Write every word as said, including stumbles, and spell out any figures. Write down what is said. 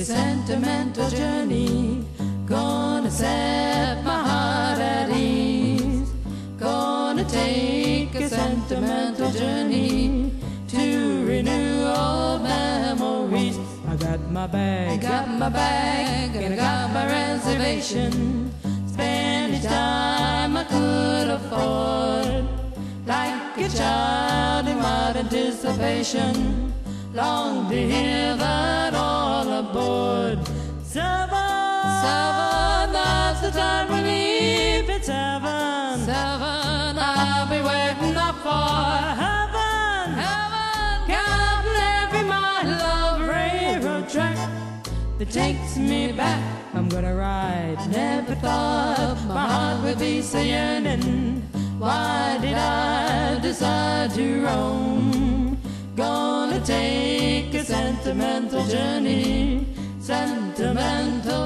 a sentimental journey. Gonna set my heart at ease. Gonna take a sentimental journey to renew old memories. I got my bag, I got my bag, and I got my reservation. Spend each time I could afford, like a child in wild anticipation. Long to hear that all aboard. Seven, seven, that's the time we leave. It's seven, seven, I'll be waiting up for heaven, heaven, counting every mile of railroad track that takes me back. I'm gonna ride. Never thought my heart would be so yearning. Why did I decide to roam? Gonna take a sentimental journey, sentimental